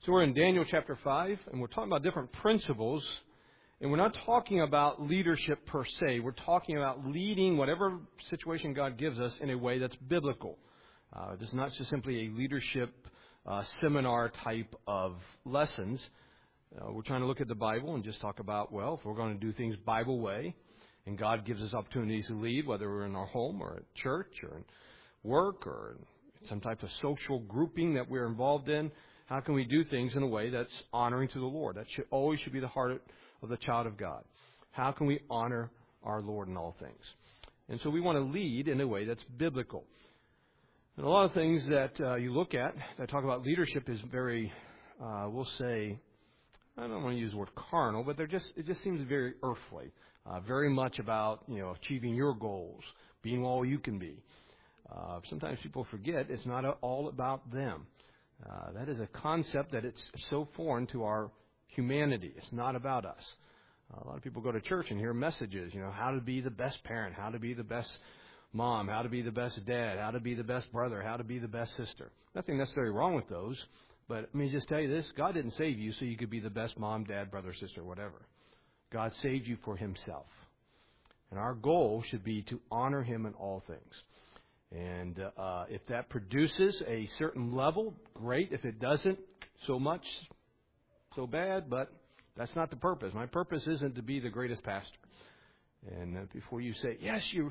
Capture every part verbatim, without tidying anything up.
So we're in Daniel chapter five, and we're talking about different principles. And we're not talking about leadership per se. We're talking about leading whatever situation God gives us in a way that's biblical. Uh, this is not just simply a leadership uh, seminar type of lessons. Uh, we're trying to look at the Bible and just talk about, well, if we're going to do things Bible way, and God gives us opportunities to lead, whether we're in our home or at church or in work or in some type of social grouping that we're involved in, how can we do things in a way that's honoring to the Lord? That should always should be the heart of the child of God. How can we honor our Lord in all things? And so we want to lead in a way that's biblical. And a lot of things that uh, you look at that talk about leadership is very, uh, we'll say, I don't want to use the word carnal, but they're just it just seems very earthly, uh, very much about you know achieving your goals, being all you can be. Uh, sometimes people forget it's not all about them. Uh, that is a concept that it's so foreign to our humanity. It's not about us. Uh, a lot of people go to church and hear messages, you know, how to be the best parent, how to be the best mom, how to be the best dad, how to be the best brother, how to be the best sister. Nothing necessarily wrong with those, but let me just tell you this, God didn't save you so you could be the best mom, dad, brother, sister, whatever. God saved you for Himself. And our goal should be to honor Him in all things. And uh, if that produces a certain level, great. If it doesn't, so much, so bad. But that's not the purpose. My purpose isn't to be the greatest pastor. And uh, before you say, yes, you,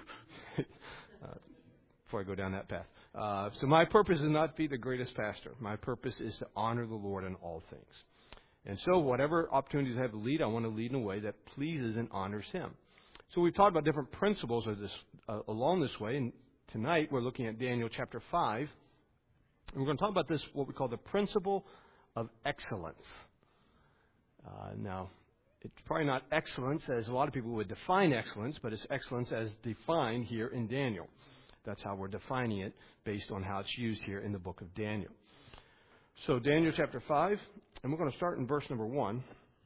uh, before I go down that path. Uh, so my purpose is not to be the greatest pastor. My purpose is to honor the Lord in all things. And so whatever opportunities I have to lead, I want to lead in a way that pleases and honors Him. So we've talked about different principles of this uh, along this way. And tonight, we're looking at Daniel chapter five, and we're going to talk about this, what we call the principle of excellence. Uh, now, it's probably not excellence as a lot of people would define excellence, but it's excellence as defined here in Daniel. That's how we're defining it based on how it's used here in the book of Daniel. So, Daniel chapter five, and we're going to start in verse number one,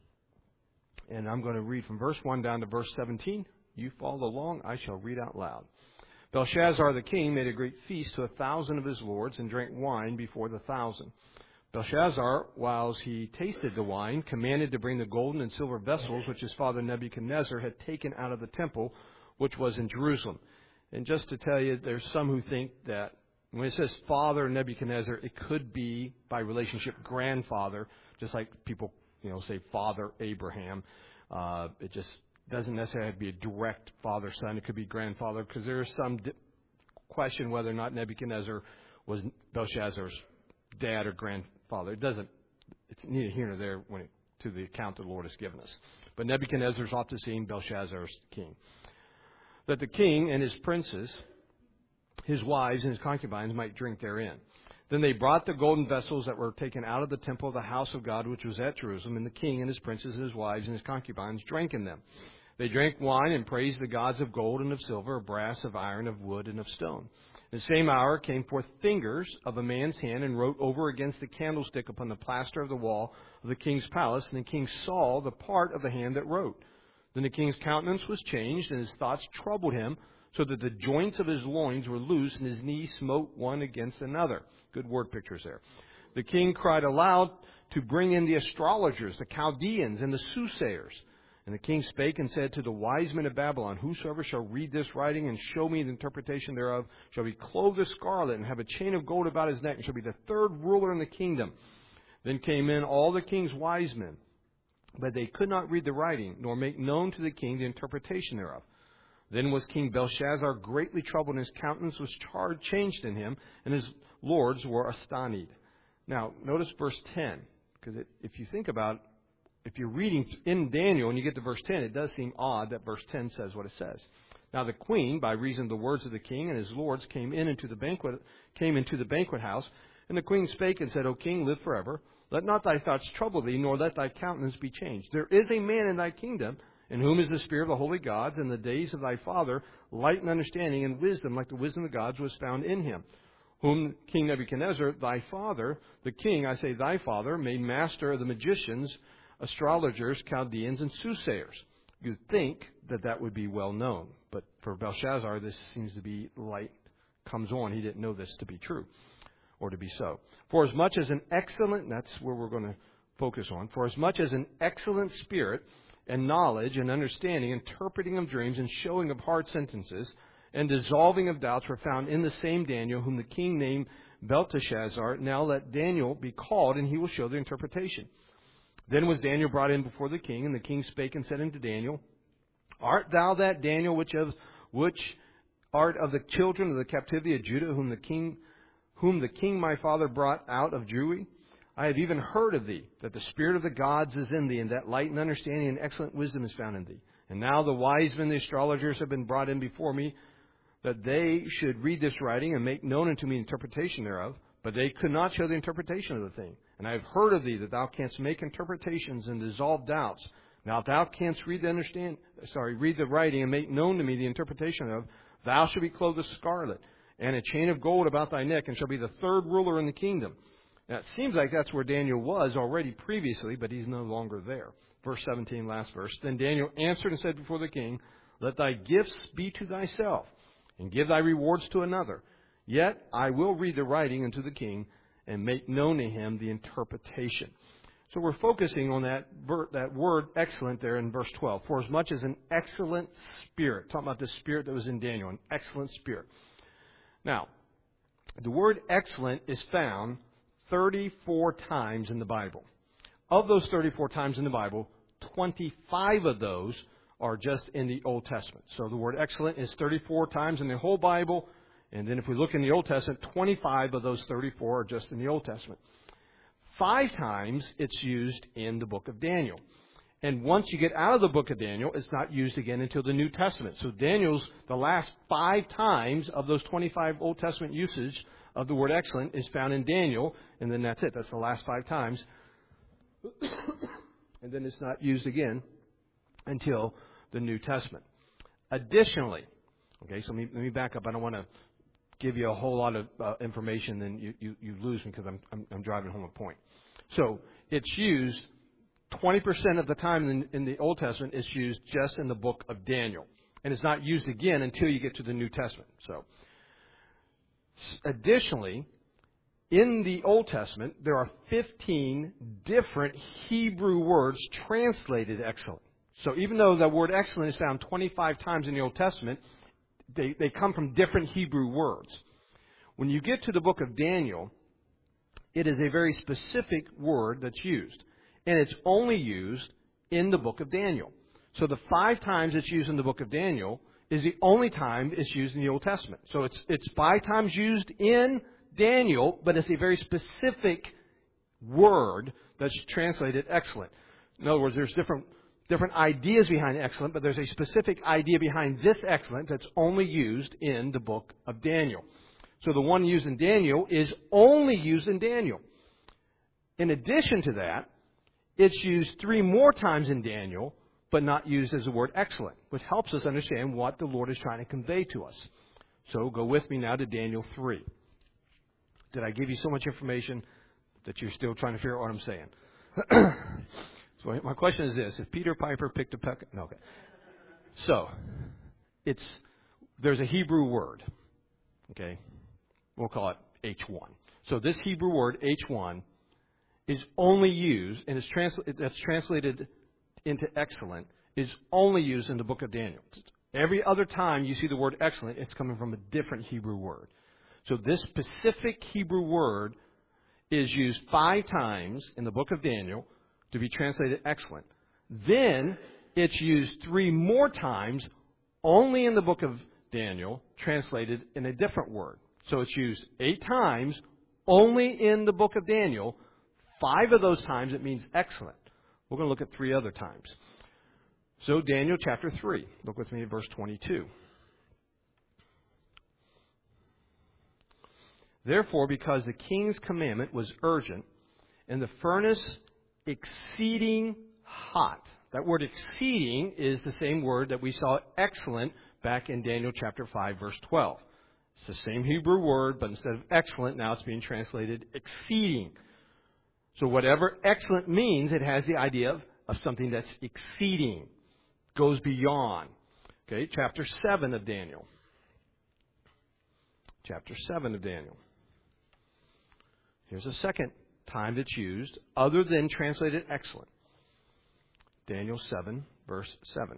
and I'm going to read from verse one down to verse seventeen. You follow along, I shall read out loud. Belshazzar the king made a great feast to a thousand of his lords and drank wine before the thousand. Belshazzar, whilst he tasted the wine, commanded to bring the golden and silver vessels which his father Nebuchadnezzar had taken out of the temple, which was in Jerusalem. And just to tell you, there's some who think that when it says father Nebuchadnezzar, it could be by relationship grandfather, just like people, you know, say father Abraham. Uh, it just doesn't necessarily have to be a direct father-son. It could be grandfather, because there is some di- question whether or not Nebuchadnezzar was Belshazzar's dad or grandfather. It doesn't, it's neither here nor there when it, to the account the Lord has given us. But Nebuchadnezzar's off to seeing Belshazzar's king. That the king and his princes, his wives and his concubines might drink therein. Then they brought the golden vessels that were taken out of the temple of the house of God, which was at Jerusalem, and the king and his princes and his wives and his concubines drank in them. They drank wine and praised the gods of gold and of silver, of brass, of iron, of wood, and of stone. In the same hour came forth fingers of a man's hand and wrote over against the candlestick upon the plaster of the wall of the king's palace, and the king saw the part of the hand that wrote. Then the king's countenance was changed, and his thoughts troubled him, so that the joints of his loins were loose, and his knees smote one against another. Good word pictures there. The king cried aloud to bring in the astrologers, the Chaldeans, and the soothsayers. And the king spake and said to the wise men of Babylon, whosoever shall read this writing and show me the interpretation thereof shall be clothed with scarlet and have a chain of gold about his neck and shall be the third ruler in the kingdom. Then came in all the king's wise men, but they could not read the writing, nor make known to the king the interpretation thereof. Then was King Belshazzar greatly troubled, and his countenance was charged, changed in him, and his lords were astonished. Now, notice verse ten, because if you think about it, if you're reading in Daniel and you get to verse ten, it does seem odd that verse ten says what it says. Now the queen, by reason of the words of the king and his lords, came in into the banquet, came into the banquet house, and the queen spake and said, O king, live forever. Let not thy thoughts trouble thee, nor let thy countenance be changed. There is a man in thy kingdom, in whom is the spirit of the holy gods, and the days of thy father, light and understanding and wisdom, like the wisdom of the gods, was found in him. Whom King Nebuchadnezzar, thy father, the king, I say thy father, made master of the magicians, astrologers, Chaldeans, and soothsayers. You'd think that that would be well known. But for Belshazzar, this seems to be light comes on. He didn't know this to be true. or to be so. For as much as an excellent, and that's where we're going to focus on, for as much as an excellent spirit and knowledge and understanding, interpreting of dreams and showing of hard sentences and dissolving of doubts were found in the same Daniel, whom the king named Belteshazzar. Now let Daniel be called, and he will show the interpretation. Then was Daniel brought in before the king, and the king spake and said unto Daniel, Art thou that Daniel which of which art of the children of the captivity of Judah, whom the king whom the king my father brought out of Jewry? I have even heard of thee, that the spirit of the gods is in thee, and that light and understanding and excellent wisdom is found in thee. And now the wise men, the astrologers, have been brought in before me, that they should read this writing and make known unto me the interpretation thereof. But they could not show the interpretation of the thing. And I have heard of thee, that thou canst make interpretations and dissolve doubts. Now if thou canst read the understand, sorry, read the writing and make known to me the interpretation thereof, thou shalt be clothed with scarlet, and a chain of gold about thy neck, and shall be the third ruler in the kingdom. Now, it seems like that's where Daniel was already previously, but he's no longer there. Verse seventeen, last verse. Then Daniel answered and said before the king, Let thy gifts be to thyself, and give thy rewards to another. Yet I will read the writing unto the king, and make known to him the interpretation. So we're focusing on that, that word excellent there in verse twelve. For as much as an excellent spirit. Talking about the spirit that was in Daniel, an excellent spirit. Now, the word excellent is found thirty-four times in the Bible. Of those thirty-four times in the Bible, twenty-five of those are just in the Old Testament. So the word excellent is thirty-four times in the whole Bible. And then if we look in the Old Testament, twenty-five of those thirty-four are just in the Old Testament. Five times it's used in the book of Daniel. And once you get out of the book of Daniel, it's not used again until the New Testament. So Daniel's, the last five times of those twenty-five Old Testament usage of the word excellent is found in Daniel, and then that's it. That's the last five times. And then it's not used again until the New Testament. Additionally, okay, so let me, let me back up. I don't want to give you a whole lot of uh, information, then you, you, you lose me because I'm, I'm, I'm driving home a point. So it's used twenty percent of the time in, in the Old Testament. It's used just in the book of Daniel. And it's not used again until you get to the New Testament. So, additionally, in the Old Testament, there are fifteen different Hebrew words translated excellent. So even though the word excellent is found twenty-five times in the Old Testament, they, they come from different Hebrew words. When you get to the book of Daniel, it is a very specific word that's used. And it's only used in the book of Daniel. So the five times it's used in the book of Daniel is the only time it's used in the Old Testament. So it's it's five times used in Daniel, but it's a very specific word that's translated excellent. In other words, there's different different ideas behind excellent, but there's a specific idea behind this excellent that's only used in the book of Daniel. So the one used in Daniel is only used in Daniel. In addition to that, it's used three more times in Daniel, but not used as the word excellent, which helps us understand what the Lord is trying to convey to us. So go with me now to Daniel three. Did I give you so much information that you're still trying to figure out what I'm saying? So my question is this: if Peter Piper picked a peck, no, okay. So it's there's a Hebrew word, okay. We'll call it H one. So this Hebrew word H one is only used, and it's transla- that's translated into excellent, is only used in the book of Daniel. Every other time you see the word excellent, it's coming from a different Hebrew word. So this specific Hebrew word is used five times in the book of Daniel to be translated excellent. Then it's used three more times only in the book of Daniel, translated in a different word. So it's used eight times only in the book of Daniel. Five of those times it means excellent. We're going to look at three other times. So Daniel chapter three. Look with me at verse twenty-two. Therefore, because the king's commandment was urgent, and the furnace exceeding hot. That word exceeding is the same word that we saw excellent back in Daniel chapter five, verse twelve. It's the same Hebrew word, but instead of excellent, now it's being translated exceeding. So whatever excellent means, it has the idea of, of something that's exceeding, goes beyond. Okay, chapter seven of Daniel. Chapter seven of Daniel. Here's a second time that's used, other than translated excellent. Daniel seven, verse seven.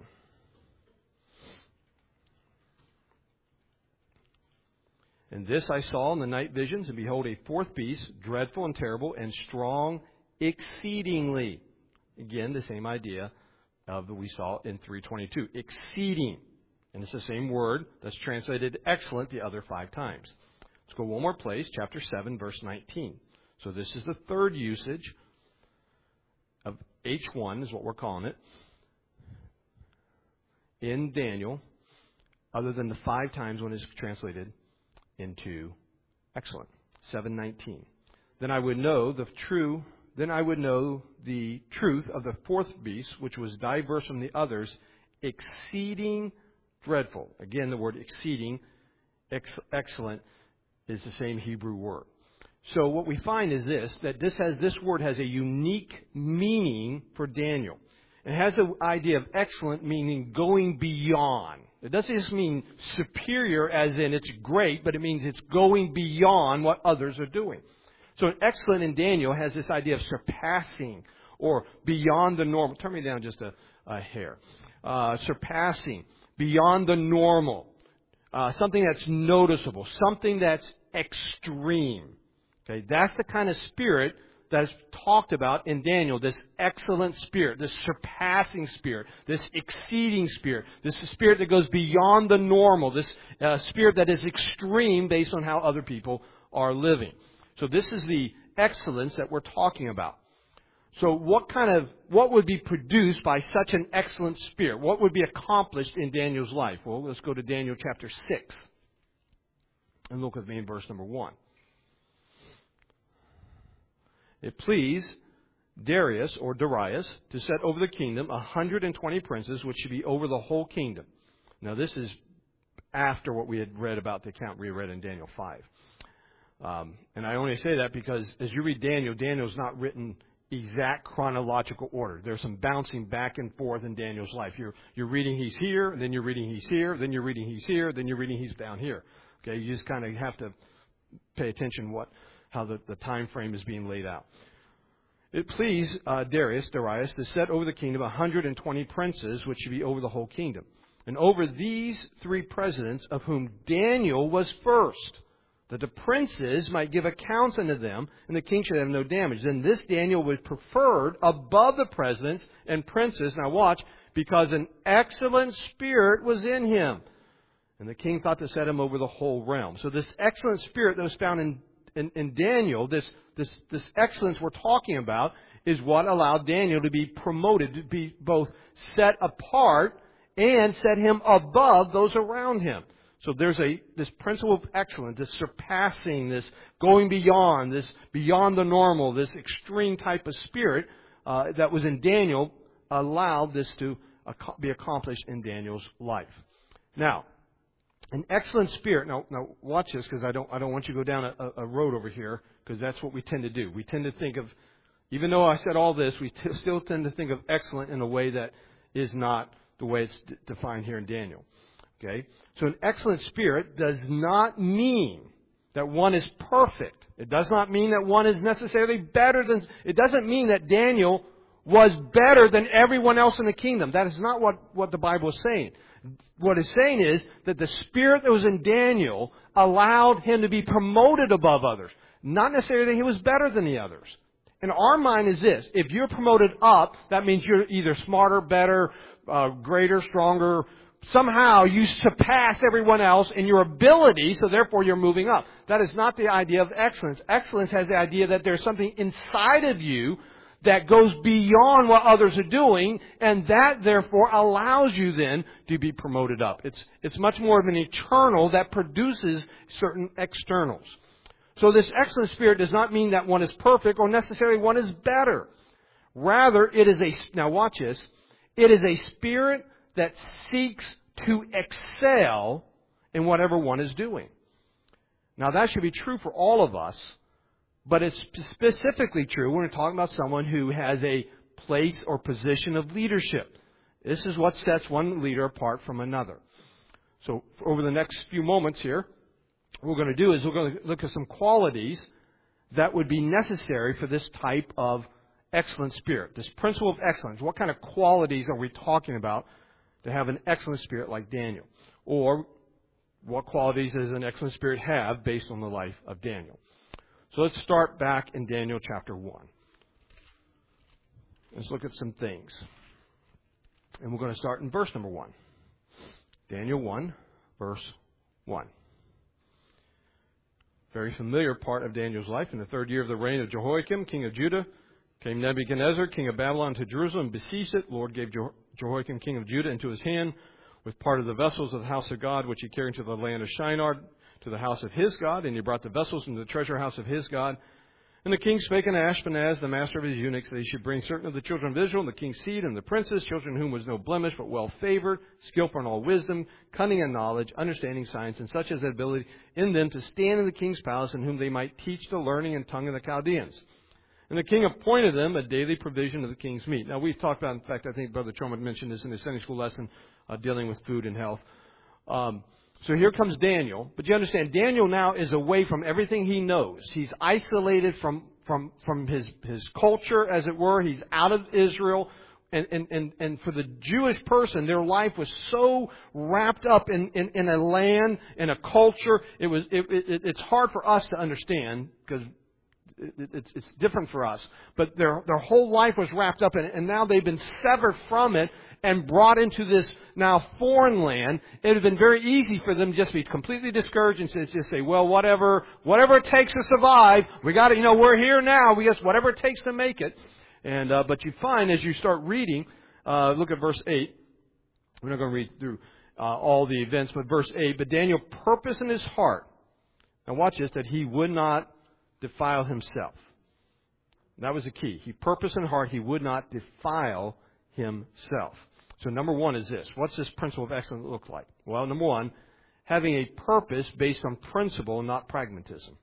And this I saw in the night visions, and behold, a fourth beast, dreadful and terrible, and strong exceedingly. Again, the same idea of that we saw in three twenty-two. Exceeding. And it's the same word that's translated excellent the other five times. Let's go one more place, chapter seven, verse nineteen. So this is the third usage of H one, is what we're calling it, in Daniel, other than the five times when it's translated into excellent. seven nineteen. Then I would know the true then I would know the truth of the fourth beast, which was diverse from the others, exceeding dreadful. Again, the word exceeding, ex- excellent, is the same Hebrew word. So what we find is this, that this has this word has a unique meaning for Daniel. It has the idea of excellent meaning going beyond. It doesn't just mean superior as in it's great, but it means it's going beyond what others are doing. So an excellent in Daniel has this idea of surpassing or beyond the normal. Turn me down just a, a hair. Uh, surpassing, beyond the normal. Uh, something that's noticeable. Something that's extreme. Okay, that's the kind of spirit that's talked about in Daniel, this excellent spirit, this surpassing spirit, this exceeding spirit, this spirit that goes beyond the normal, this uh, spirit that is extreme based on how other people are living. So this is the excellence that we're talking about. So what kind of, what would be produced by such an excellent spirit? What would be accomplished in Daniel's life? Well, let's go to Daniel chapter six and look with me in verse number one. It pleased Darius, or Darius, to set over the kingdom one hundred twenty princes, which should be over the whole kingdom. Now, this is after what we had read about the account we read in Daniel five. Um, and I only say that because as you read Daniel, Daniel's not written exact chronological order. There's some bouncing back and forth in Daniel's life. You're, you're reading he's here, then you're reading he's here, then you're reading he's here, then you're reading he's down here. Okay, you just kind of have to pay attention what how the, the time frame is being laid out. It pleased uh, Darius, Darius, to set over the kingdom one hundred twenty princes, which should be over the whole kingdom. And over these three presidents, of whom Daniel was first, that the princes might give accounts unto them, and the king should have no damage. Then this Daniel was preferred above the presidents and princes, now watch, because an excellent spirit was in him. And the king thought to set him over the whole realm. So this excellent spirit that was found in In, in Daniel, this, this, this excellence we're talking about is what allowed Daniel to be promoted, to be both set apart and set him above those around him. So there's a this principle of excellence, this surpassing, this going beyond, this beyond the normal, this extreme type of spirit uh, that was in Daniel allowed this to ac- be accomplished in Daniel's life. Now, an excellent spirit. Now, now watch this, because I don't, I don't want you to go down a, a road over here, because that's what we tend to do. We tend to think of, even though I said all this, we t- still tend to think of excellent in a way that is not the way it's d- defined here in Daniel. Okay, so an excellent spirit does not mean that one is perfect. It does not mean that one is necessarily better than. It doesn't mean that Daniel was better than everyone else in the kingdom. That is not what, what the Bible is saying. What it's saying is that the spirit that was in Daniel allowed him to be promoted above others. Not necessarily that he was better than the others. And our mind is this. If you're promoted up, that means you're either smarter, better, uh, greater, stronger. Somehow you surpass everyone else in your ability, so therefore you're moving up. That is not the idea of excellence. Excellence has the idea that there's something inside of you that goes beyond what others are doing, and that therefore allows you then to be promoted up. It's it's much more of an eternal that produces certain externals. So this excellent spirit does not mean that one is perfect or necessarily one is better. Rather, it is a, now watch this, it is a spirit that seeks to excel in whatever one is doing. Now that should be true for all of us. But it's specifically true when we're talking about someone who has a place or position of leadership. This is what sets one leader apart from another. So over the next few moments here, what we're going to do is we're going to look at some qualities that would be necessary for this type of excellent spirit, this principle of excellence. What kind of qualities are we talking about to have an excellent spirit like Daniel? Or what qualities does an excellent spirit have based on the life of Daniel? So let's start back in Daniel chapter one. Let's look at some things. And we're going to start in verse number one. Daniel one, verse one. Very familiar part of Daniel's life. In the third year of the reign of Jehoiakim, king of Judah, came Nebuchadnezzar, king of Babylon, to Jerusalem, and besieged it. The Lord gave Jehoiakim, king of Judah, into his hand, with part of the vessels of the house of God, which he carried to the land of Shinar, to the house of his God. And he brought the vessels into the treasure house of his God. And the king spake unto Ashpenaz, the master of his eunuchs, that he should bring certain of the children of Israel, and the king's seed, and the princes, children whom was no blemish, but well favored, skillful in all wisdom, cunning and knowledge, understanding science, and such as had ability in them to stand in the king's palace, and whom they might teach the learning and tongue of the Chaldeans. And the king appointed them a daily provision of the king's meat. Now, we've talked about, in fact, I think Brother Truman mentioned this in his Sunday school lesson, uh, dealing with food and health. Um, so here comes Daniel. But you understand, Daniel now is away from everything he knows. He's isolated from from from his, his culture, as it were. He's out of Israel. And, and, and, and for the Jewish person, their life was so wrapped up in, in, in a land, in a culture. It was it, it, it's hard for us to understand because it, it's, it's different for us. But their their whole life was wrapped up in it, and now they've been severed from it and brought into this now foreign land. It would have been very easy for them just to be completely discouraged and just say, well, whatever, whatever it takes to survive, we got to, you know, we're here now. We just, whatever it takes to make it. And, uh, but you find as you start reading, uh, look at verse eight. We're not going to read through, uh, all the events, but verse eight, but Daniel purposed in his heart, and watch this, that he would not defile himself. That was the key. He purposed in heart, he would not defile himself. So number one is this. What's this principle of excellence look like? Well, number one, having a purpose based on principle, not pragmatism.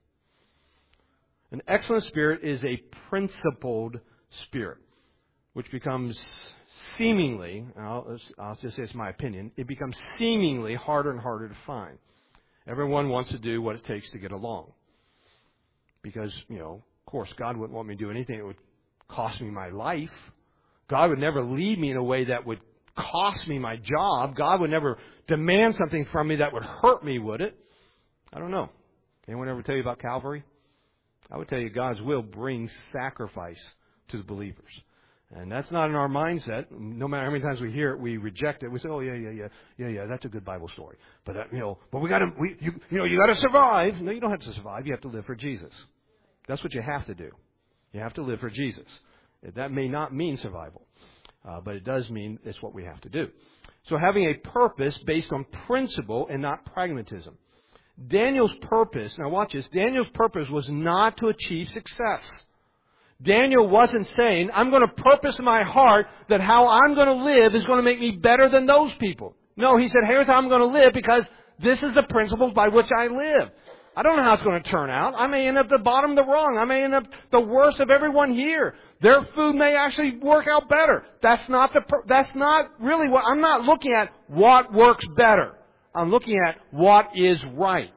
An excellent spirit is a principled spirit, which becomes seemingly, I'll, I'll just say it's my opinion, it becomes seemingly harder and harder to find. Everyone wants to do what it takes to get along. Because, you know, of course, God wouldn't want me to do anything that would cost me my life. God would never lead me in a way that would cost me my job. God would never demand something from me that would hurt me, would it? I don't know. Anyone ever tell you about Calvary? I would tell you God's will brings sacrifice to the believers. And that's not in our mindset. No matter how many times we hear it, we reject it. We say, oh, yeah, yeah, yeah, yeah, yeah, that's a good Bible story. But, uh, you know, but we got to, we, you, you know, you got to survive. No, you don't have to survive. You have to live for Jesus. That's what you have to do. You have to live for Jesus. That may not mean survival, uh, but it does mean it's what we have to do. So having a purpose based on principle and not pragmatism. Daniel's purpose, now watch this, Daniel's purpose was not to achieve success. Daniel wasn't saying, I'm going to purpose in my heart that how I'm going to live is going to make me better than those people. No, he said, here's how I'm going to live because this is the principle by which I live. I don't know how it's going to turn out. I may end up the bottom of the rung. I may end up the worst of everyone here. Their food may actually work out better. That's not the. That's not really what I'm not looking at. What works better? I'm looking at what is right.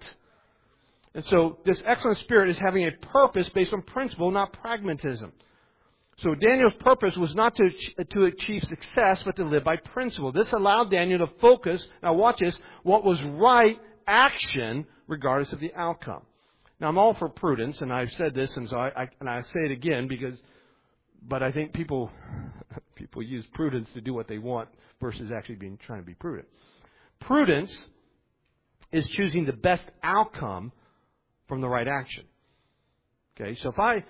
And so this excellent spirit is having a purpose based on principle, not pragmatism. So Daniel's purpose was not to to achieve success, but to live by principle. This allowed Daniel to focus. Now watch this. What was right action, regardless of the outcome. Now, I'm all for prudence, and I've said this, and so I, I and I say it again because, but I think people people use prudence to do what they want versus actually being trying to be prudent. Prudence is choosing the best outcome from the right action. Okay, so if I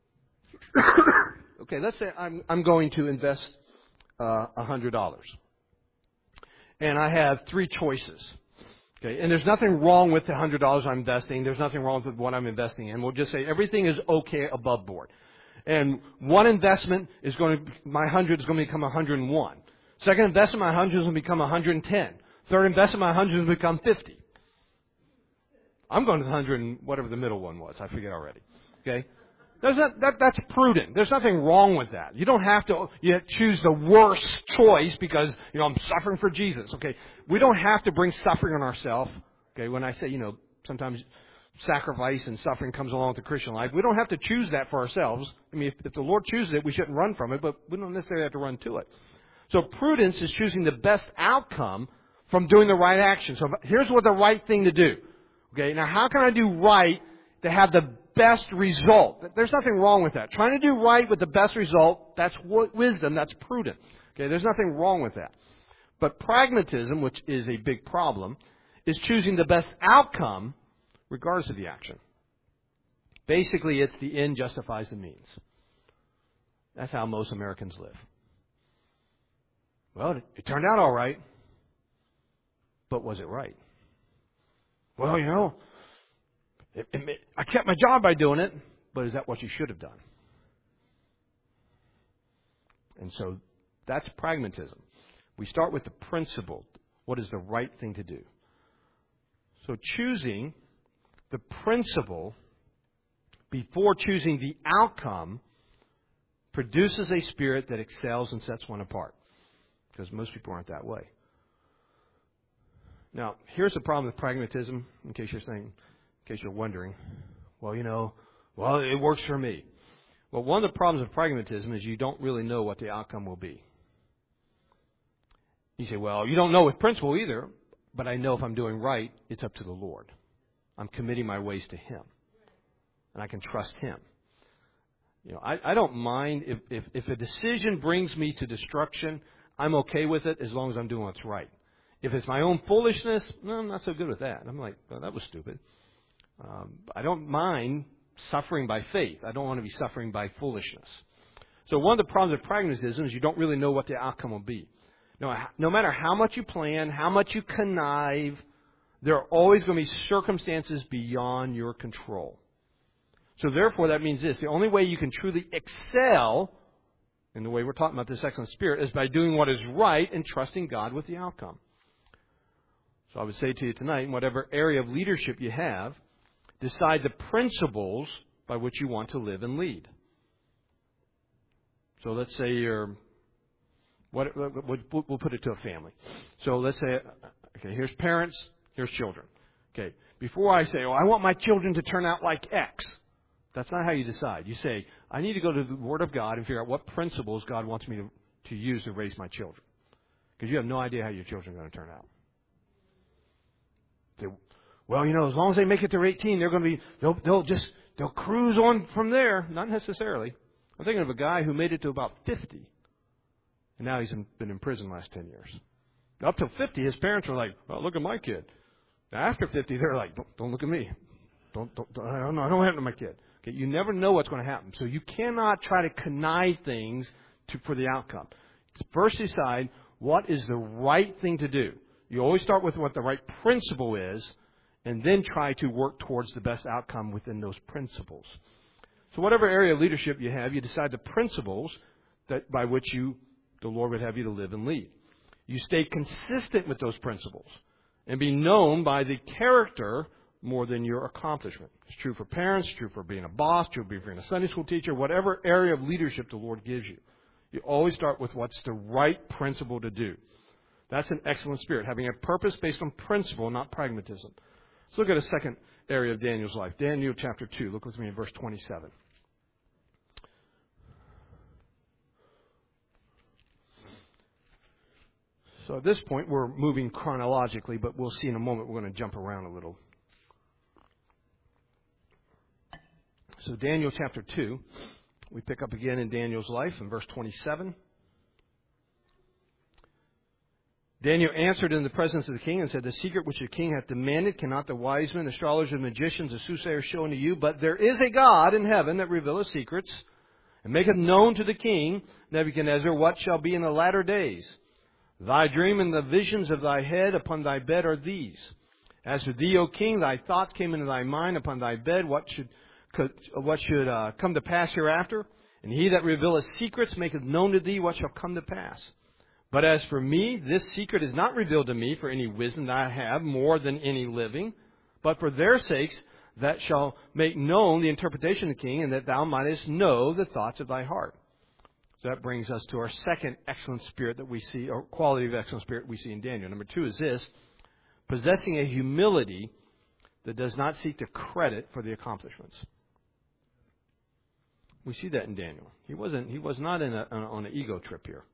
okay, let's say I'm I'm going to invest uh, a hundred dollars, and I have three choices. Okay, and there's nothing wrong with the one hundred dollars I'm investing. There's nothing wrong with what I'm investing in. We'll just say everything is okay above board. And one investment is going to, my one hundred is going to become one hundred one. Second investment, my one hundred is going to become one hundred ten. Third investment, my one hundred is going to become fifty. I'm going to one hundred and whatever the middle one was. I forget already. Okay? There's not, that, that's prudent. There's nothing wrong with that. You don't have to you have to choose the worst choice because, you know, I'm suffering for Jesus. Okay, we don't have to bring suffering on ourselves. Okay, when I say, you know, sometimes sacrifice and suffering comes along with the Christian life. We don't have to choose that for ourselves. I mean, if, if the Lord chooses it, we shouldn't run from it, but we don't necessarily have to run to it. So prudence is choosing the best outcome from doing the right action. So here's what the right thing to do. Okay, now how can I do right to have the best result? There's nothing wrong with that. Trying to do right with the best result, that's wisdom, that's prudent. Okay, there's nothing wrong with that. But pragmatism, which is a big problem, is choosing the best outcome regardless of the action. Basically, it's the end justifies the means. That's how most Americans live. Well, it, it turned out all right, but was it right? Well, you know, it, it, I kept my job by doing it, but is that what you should have done? And so that's pragmatism. We start with the principle. What is the right thing to do? So choosing the principle before choosing the outcome produces a spirit that excels and sets one apart. Because most people aren't that way. Now, here's the problem with pragmatism, in case you're saying, in case you're wondering. Well, you know, well, it works for me. Well, one of the problems with pragmatism is you don't really know what the outcome will be. You say, well, you don't know with principle either, but I know if I'm doing right, it's up to the Lord. I'm committing my ways to Him. And I can trust Him. You know, I, I don't mind if, if, if a decision brings me to destruction, I'm okay with it as long as I'm doing what's right. If it's my own foolishness, no, I'm not so good with that. I'm like, well, that was stupid. Um, I don't mind suffering by faith. I don't want to be suffering by foolishness. So one of the problems with pragmatism is you don't really know what the outcome will be. No, no matter how much you plan, how much you connive, there are always going to be circumstances beyond your control. So therefore, that means this. The only way you can truly excel in the way we're talking about this excellent spirit is by doing what is right and trusting God with the outcome. So I would say to you tonight, in whatever area of leadership you have, decide the principles by which you want to live and lead. So let's say you're, what, we'll put it to a family. So let's say, okay, here's parents, here's children. Okay, before I say, oh, I want my children to turn out like X, that's not how you decide. You say, I need to go to the Word of God and figure out what principles God wants me to, to use to raise my children. Because you have no idea how your children are going to turn out. They, well, you know, as long as they make it to eighteen, they're going to be, they'll, they'll just, they'll cruise on from there. Not necessarily. I'm thinking of a guy who made it to about fifty. And now he's in, been in prison the last ten years. Up to fifty, his parents were like, well, look at my kid. Now, after fifty, they're like, don't, don't look at me. Don't, don't, don't, I don't know, I don't happen to my kid. Okay, you never know what's going to happen. So you cannot try to connive things to, for the outcome. First decide what is the right thing to do. You always start with what the right principle is, and then try to work towards the best outcome within those principles. So whatever area of leadership you have, you decide the principles that by which you, the Lord would have you to live and lead. You stay consistent with those principles and be known by the character more than your accomplishment. It's true for parents, it's true for being a boss, it's true for being a Sunday school teacher, whatever area of leadership the Lord gives you. You always start with what's the right principle to do. That's an excellent spirit, having a purpose based on principle, not pragmatism. Let's look at a second area of Daniel's life. Daniel chapter two. Look with me in verse twenty-seven. So at this point, we're moving chronologically, but we'll see in a moment we're going to jump around a little. So Daniel chapter two, we pick up again in Daniel's life in verse twenty-seven. Daniel answered in the presence of the king and said, the secret which the king hath demanded cannot the wise men, astrologers, magicians, and soothsayers show unto you, but there is a God in heaven that revealeth secrets, and maketh known to the king, Nebuchadnezzar, what shall be in the latter days. Thy dream and the visions of thy head upon thy bed are these. As for thee, O king, thy thoughts came into thy mind upon thy bed, what should could, what should uh, come to pass hereafter? And he that revealeth secrets maketh known to thee what shall come to pass. But as for me, this secret is not revealed to me for any wisdom that I have more than any living, but for their sakes that shall make known the interpretation of the king, and that thou mightest know the thoughts of thy heart. So that brings us to our second excellent spirit that we see, or quality of excellent spirit we see in Daniel. Number two is this, possessing a humility that does not seek the credit for the accomplishments. We see that in Daniel. He wasn't. He was not in a, on an ego trip here.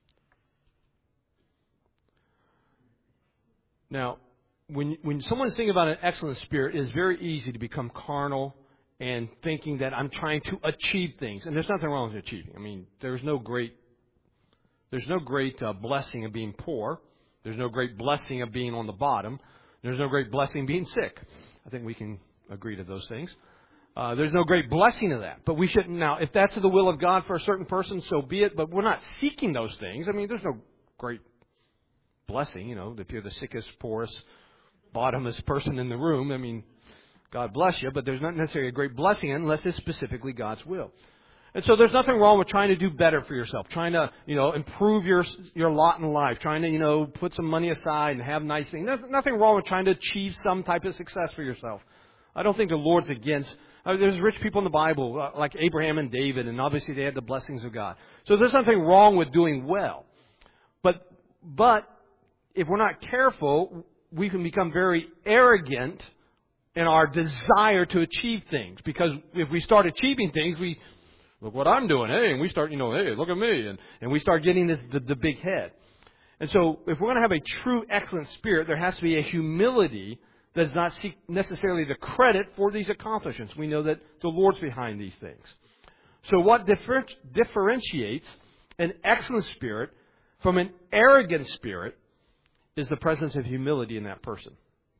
Now, when when someone's thinking about an excellent spirit, it is very easy to become carnal and thinking that I'm trying to achieve things. And there's nothing wrong with achieving. I mean, there's no great there's no great uh, blessing of being poor. There's no great blessing of being on the bottom. There's no great blessing of being sick. I think we can agree to those things. Uh, there's no great blessing of that. But we shouldn't now, if that's the will of God for a certain person, so be it. But we're not seeking those things. I mean, there's no great blessing, you know, if you're the sickest, poorest, bottomest person in the room. I mean, God bless you, but there's not necessarily a great blessing unless it's specifically God's will. And so there's nothing wrong with trying to do better for yourself, trying to, you know, improve your your lot in life, trying to, you know, put some money aside and have nice things. There's nothing wrong with trying to achieve some type of success for yourself. I don't think the Lord's against. Uh, there's rich people in the Bible, uh, like Abraham and David, and obviously they had the blessings of God. So there's nothing wrong with doing well. But but if we're not careful, we can become very arrogant in our desire to achieve things. Because if we start achieving things, we look what I'm doing, hey, and we start, you know, hey, look at me, and, and we start getting this the, the big head. And so if we're going to have a true excellent spirit, there has to be a humility that does not seek necessarily the credit for these accomplishments. We know that the Lord's behind these things. So what differ- differentiates an excellent spirit from an arrogant spirit is the presence of humility in that person.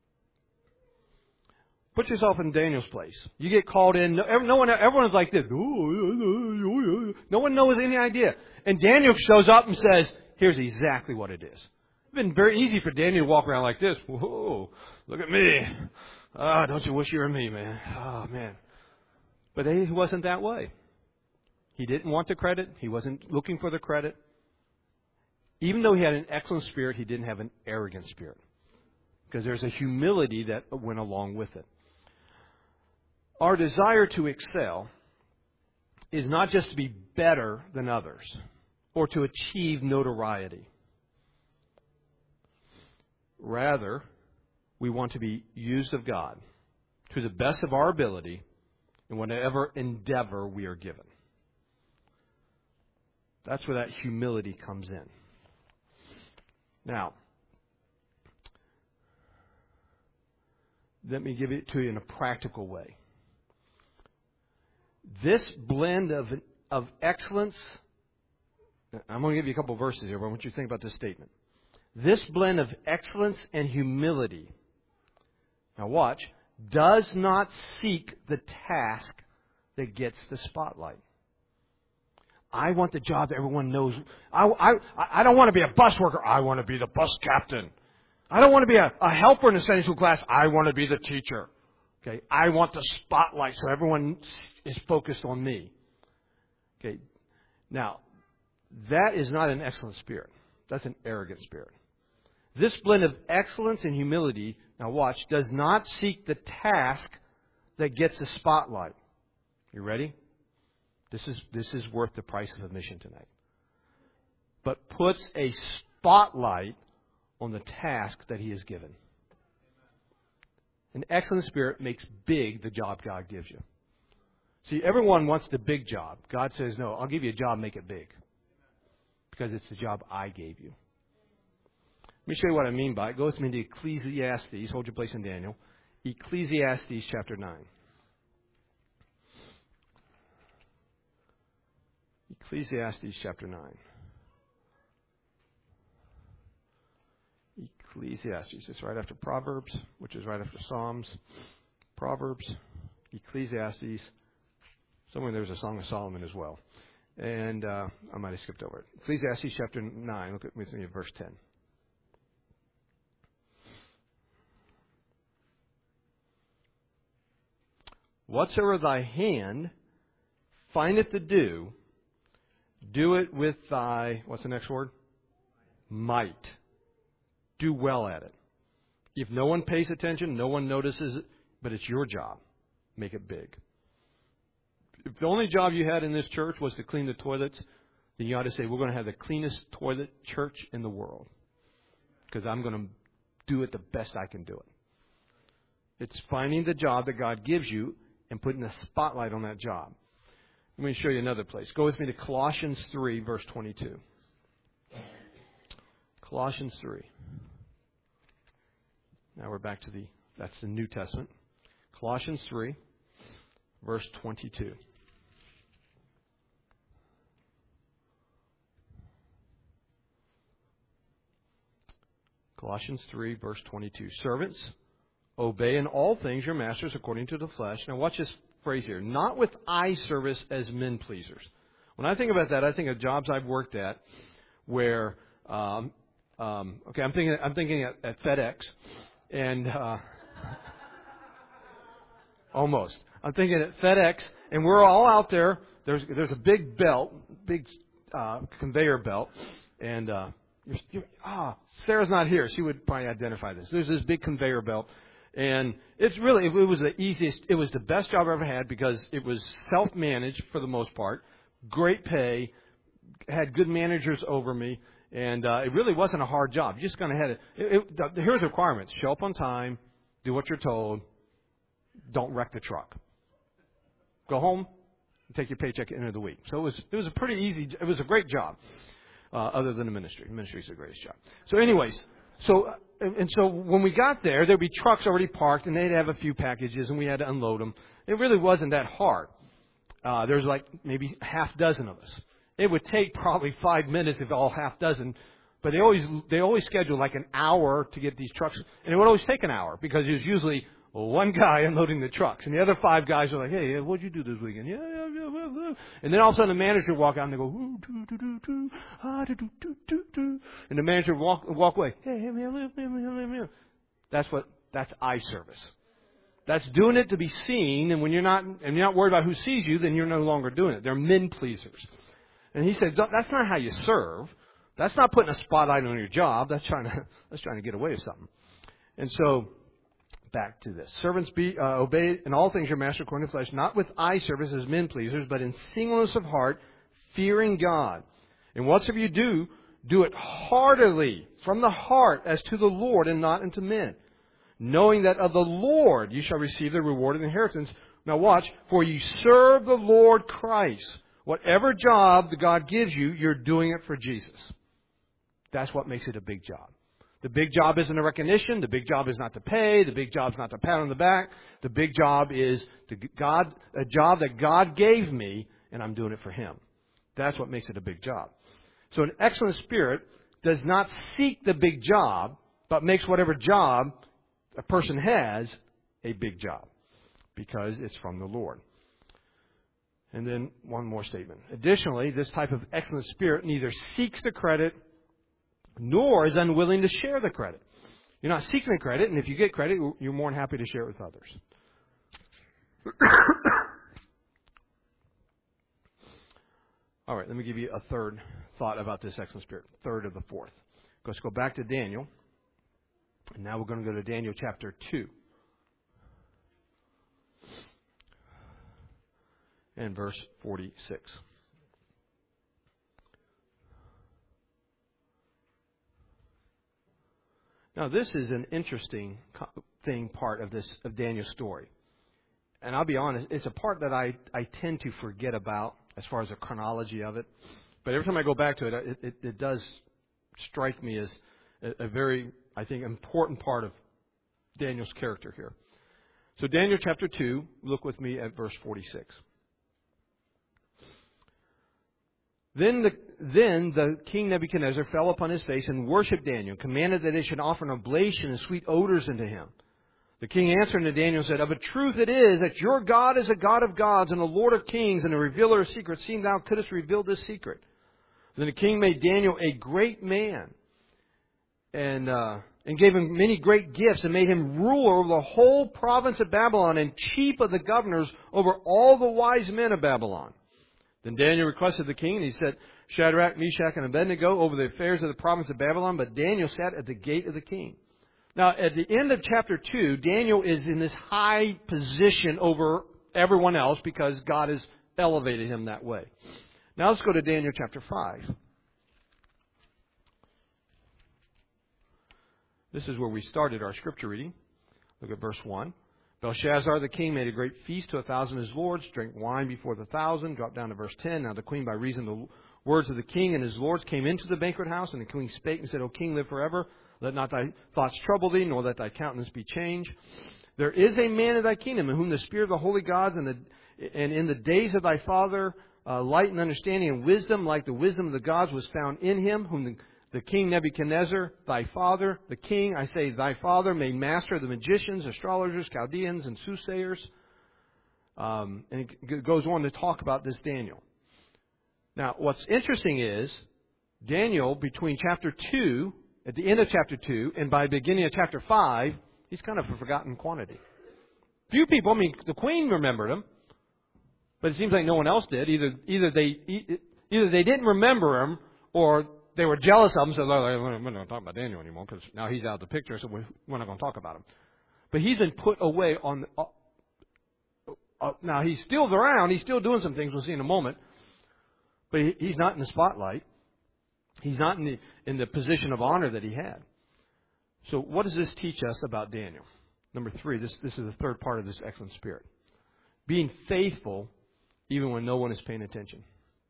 Put yourself in Daniel's place. You get called in. No, no one, everyone's like this. No one knows any idea. And Daniel shows up and says, here's exactly what it is. It's been very easy for Daniel to walk around like this. Whoa, look at me. Ah, oh, don't you wish you were me, man? Oh, man. But he wasn't that way. He didn't want the credit. He wasn't looking for the credit. Even though he had an excellent spirit, he didn't have an arrogant spirit. Because there's a humility that went along with it. Our desire to excel is not just to be better than others or to achieve notoriety. Rather, we want to be used of God to the best of our ability in whatever endeavor we are given. That's where that humility comes in. Now, let me give it to you in a practical way. This blend of of excellence, I'm going to give you a couple of verses here, but I want you to think about this statement. This blend of excellence and humility, now watch, does not seek the task that gets the spotlight. I want the job that everyone knows. I, I, I don't want to be a bus worker. I want to be the bus captain. I don't want to be a, a helper in a Sunday school class. I want to be the teacher. Okay, I want the spotlight so everyone is focused on me. Okay, now, that is not an excellent spirit. That's an arrogant spirit. This blend of excellence and humility, now watch, does not seek the task that gets the spotlight. You ready? This is, this is worth the price of admission tonight. But puts a spotlight on the task that he is given. An excellent spirit makes big the job God gives you. See, everyone wants the big job. God says, no, I'll give you a job, make it big. Because it's the job I gave you. Let me show you what I mean by it. Go with me to Ecclesiastes. Hold your place in Daniel. Ecclesiastes chapter nine. Ecclesiastes chapter nine. Ecclesiastes. It's right after Proverbs, which is right after Psalms. Proverbs, Ecclesiastes. Somewhere there's a Song of Solomon as well. And uh, I might have skipped over it. Ecclesiastes chapter nine. Look at me at verse ten. Whatsoever thy hand findeth to do, do it with thy, what's the next word? Might. Do well at it. If no one pays attention, no one notices it, but it's your job. Make it big. If the only job you had in this church was to clean the toilets, then you ought to say, we're going to have the cleanest toilet church in the world. Because I'm going to do it the best I can do it. It's finding the job that God gives you and putting a spotlight on that job. Let me show you another place. Go with me to Colossians three, verse twenty-two. Colossians three. Now we're back to the, that's the New Testament. Colossians three, verse twenty-two. Colossians three, verse twenty-two. Servants, obey in all things your masters according to the flesh. Now watch this phrase here. Not with eye service as men pleasers. When I think about that, I think of jobs I've worked at where, um, um, okay, I'm thinking, I'm thinking at, at FedEx, and uh, almost. I'm thinking at FedEx, and we're all out there. There's there's a big belt, big uh, conveyor belt, and uh, you're, you're, ah, Sarah's not here. She would probably identify this. There's this big conveyor belt. And it's really, it was the easiest, it was the best job I ever had because it was self-managed for the most part, great pay, had good managers over me, and uh, it really wasn't a hard job. You just kind of had it, it, it the, here's the requirements. Show up on time, do what you're told, don't wreck the truck. Go home, and take your paycheck at the end of the week. So it was, it was a pretty easy, it was a great job, uh, other than the ministry. The ministry is the greatest job. So anyways, so... And so when we got there, there'd be trucks already parked, and they'd have a few packages, and we had to unload them. It really wasn't that hard. Uh, there's like maybe a half dozen of us. It would take probably five minutes if all half dozen, but they always they always scheduled like an hour to get these trucks, and it would always take an hour because it was usually one guy unloading the trucks, and the other five guys are like, "Hey, what'd you do this weekend?" Yeah, yeah, yeah, yeah, yeah. And then all of a sudden the manager would walk out and they go, "Ooh, doo, doo, doo, doo, ah, doo, doo, doo, doo, doo," and the manager would walk walk away. Hey, hey, hey, hey, hey, hey. That's what that's eye service. That's doing it to be seen, and when you're not and you're not worried about who sees you, then you're no longer doing it. They're men pleasers. And he said, "That's not how you serve. That's not putting a spotlight on your job. That's trying to that's trying to get away with something." And so. Back to this. Servants, be uh, obey in all things your master according to the flesh, not with eye service as men pleasers, but in singleness of heart, fearing God. And whatsoever you do, do it heartily, from the heart, as to the Lord, and not unto men. Knowing that of the Lord you shall receive the reward of the inheritance. Now watch, for you serve the Lord Christ. Whatever job that God gives you, you're doing it for Jesus. That's what makes it a big job. The big job isn't a recognition. The big job is not to pay. The big job is not to pat on the back. The big job is to God, a job that God gave me, and I'm doing it for Him. That's what makes it a big job. So an excellent spirit does not seek the big job, but makes whatever job a person has a big job because it's from the Lord. And then one more statement. Additionally, this type of excellent spirit neither seeks the credit nor is unwilling to share the credit. You're not seeking the credit, and if you get credit, you're more than happy to share it with others. All right, let me give you a third thought about this excellent spirit. Third of the fourth. Let's go back to Daniel. And now we're going to go to Daniel chapter two. And verse forty-six. Now, this is an interesting thing, part of this of Daniel's story. And I'll be honest, it's a part that I, I tend to forget about as far as the chronology of it. But every time I go back to it, it, it, it does strike me as a, a very, I think, important part of Daniel's character here. So Daniel chapter two, look with me at verse forty-six. Then the, then the king Nebuchadnezzar fell upon his face and worshipped Daniel, commanded that they should offer an oblation and sweet odors unto him. The king answered unto Daniel and said, Of a truth it is that your God is a God of gods and a Lord of kings and a revealer of secrets, seeing thou couldst reveal this secret. Then the king made Daniel a great man and uh, and gave him many great gifts and made him ruler over the whole province of Babylon and chief of the governors over all the wise men of Babylon. Then Daniel requested the king, and he said, Shadrach, Meshach, and Abednego over the affairs of the province of Babylon, but Daniel sat at the gate of the king. Now, at the end of chapter two, Daniel is in this high position over everyone else because God has elevated him that way. Now let's go to Daniel chapter five. This is where we started our scripture reading. Look at verse one. Belshazzar the king made a great feast to a thousand of his lords, drank wine before the thousand. Drop down to verse ten. Now the queen, by reason of the words of the king and his lords, came into the banquet house, and the queen spake and said, O king, live forever. Let not thy thoughts trouble thee, nor let thy countenance be changed. There is a man in thy kingdom in whom the spirit of the holy gods and, the, and in the days of thy father uh, light and understanding and wisdom, like the wisdom of the gods, was found in him, whom the, the king Nebuchadnezzar, thy father, the king, I say thy father, made master of the magicians, astrologers, Chaldeans, and soothsayers. Um, and it goes on to talk about this Daniel. Now, what's interesting is, Daniel, between chapter two, at the end of chapter two, and by the beginning of chapter five, he's kind of a forgotten quantity. Few people, I mean, the queen remembered him, but it seems like no one else did. Either either they either they didn't remember him, or they were jealous of him, so they're like, we're not going to talk about Daniel anymore, because now he's out of the picture, so we're not going to talk about him. But he's been put away on... Uh, uh, now, he's still around. He's still doing some things we'll see in a moment. But he, he's not in the spotlight. He's not in the in the position of honor that he had. So what does this teach us about Daniel? Number three, this, this is the third part of this excellent spirit. Being faithful even when no one is paying attention.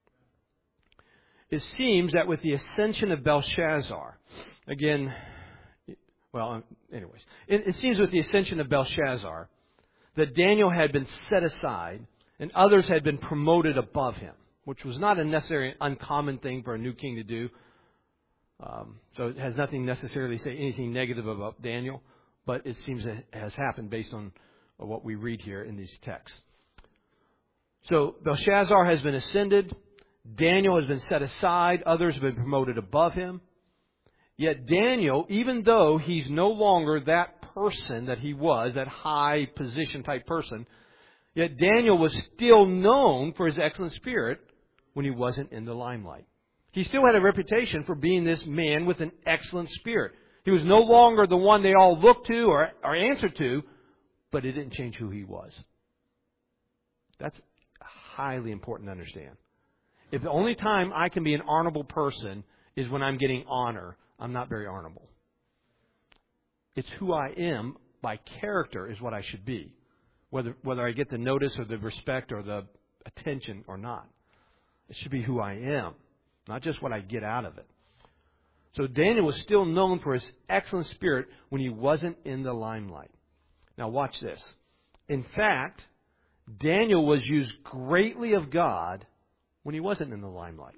It seems that with the ascension of Belshazzar, again, well, anyways, it, it seems with the ascension of Belshazzar that Daniel had been set aside and others had been promoted above him, which was not a necessarily uncommon thing for a new king to do. Um, so it has nothing necessarily to say anything negative about Daniel, but it seems it has happened based on what we read here in these texts. So Belshazzar has been ascended. Daniel has been set aside. Others have been promoted above him. Yet Daniel, even though he's no longer that person that he was, that high position type person, yet Daniel was still known for his excellent spirit when he wasn't in the limelight. He still had a reputation for being this man with an excellent spirit. He was no longer the one they all looked to or, or answered to, but it didn't change who he was. That's highly important to understand. If the only time I can be an honorable person is when I'm getting honor, I'm not very honorable. It's who I am by character is what I should be. Whether whether I get the notice or the respect or the attention or not. It should be who I am, not just what I get out of it. So Daniel was still known for his excellent spirit when he wasn't in the limelight. Now watch this. In fact, Daniel was used greatly of God when he wasn't in the limelight.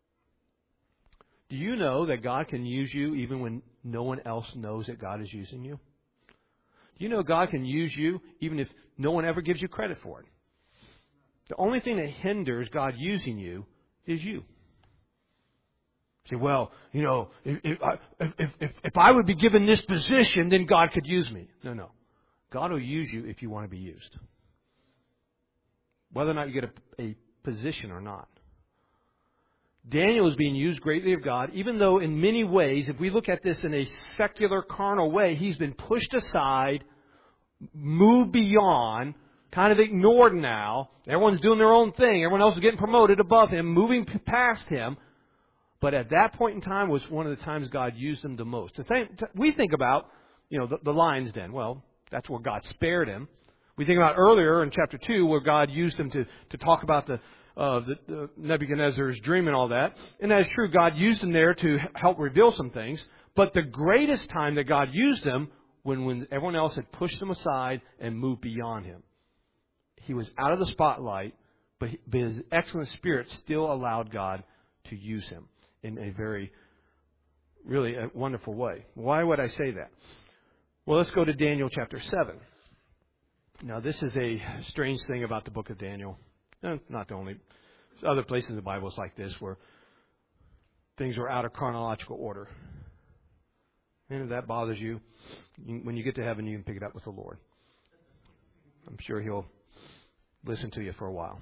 Do you know that God can use you even when no one else knows that God is using you? Do you know God can use you even if no one ever gives you credit for it? The only thing that hinders God using you is you. Say, well, you know, if, if, if, if, if I would be given this position, then God could use me. No, no. God will use you if you want to be used. Whether or not you get a, a position or not. Daniel is being used greatly of God, even though in many ways, if we look at this in a secular, carnal way, he's been pushed aside, moved beyond, kind of ignored now. Everyone's doing their own thing. Everyone else is getting promoted above him, moving past him. But at that point in time was one of the times God used him the most. To think, we think about, you know, the, the lion's den. Well, that's where God spared him. We think about earlier in chapter two where God used him to, to talk about the Uh, the, the Nebuchadnezzar's dream and all that. And that is true. God used him there to help reveal some things. But the greatest time that God used him when, when everyone else had pushed him aside and moved beyond him. He was out of the spotlight, but, he, but his excellent spirit still allowed God to use him in a very, really a wonderful way. Why would I say that? Well, let's go to Daniel chapter seven. Now, this is a strange thing about the book of Daniel. Not the only. Other places in the Bible is like this where things are out of chronological order. And if that bothers you, you, when you get to heaven, you can pick it up with the Lord. I'm sure He'll listen to you for a while.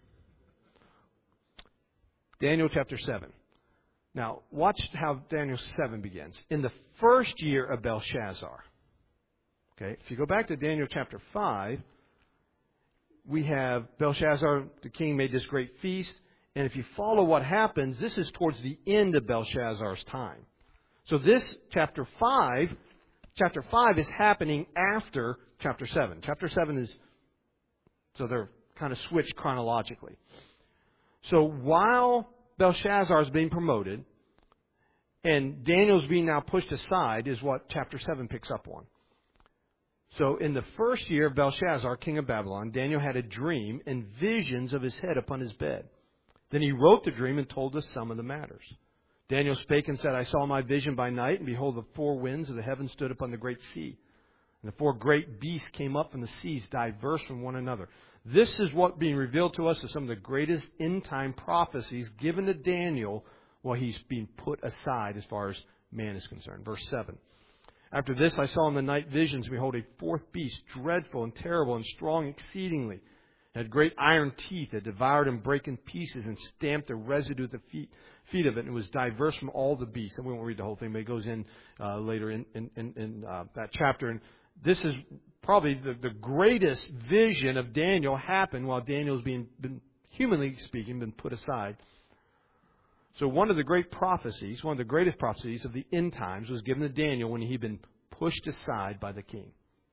Daniel chapter seven. Now, watch how Daniel seven begins. In the first year of Belshazzar. Okay, if you go back to Daniel chapter five, we have Belshazzar, the king, made this great feast. And if you follow what happens, this is towards the end of Belshazzar's time. So this chapter five, chapter five is happening after chapter seven. Chapter seven is, so they're kind of switched chronologically. So while Belshazzar is being promoted and Daniel's being now pushed aside is what chapter seven picks up on. So in the first year of Belshazzar, king of Babylon, Daniel had a dream and visions of his head upon his bed. Then he wrote the dream and told us some of the matters. Daniel spake and said, I saw my vision by night, and behold, the four winds of the heaven stood upon the great sea. And the four great beasts came up from the seas, diverse from one another. This is what being revealed to us is some of the greatest end-time prophecies given to Daniel while he's being put aside as far as man is concerned. Verse seven. After this I saw in the night visions, and behold, a fourth beast, dreadful and terrible and strong exceedingly. It had great iron teeth that devoured and brake in pieces and stamped the residue at the feet, feet of it. And it was diverse from all the beasts. And we won't read the whole thing, but it goes in uh, later in, in, in, in uh, that chapter. And this is probably the, the greatest vision of Daniel happened while Daniel's being, been, humanly speaking, been put aside. So one of the great prophecies, one of the greatest prophecies of the end times was given to Daniel when he'd been pushed aside by the king.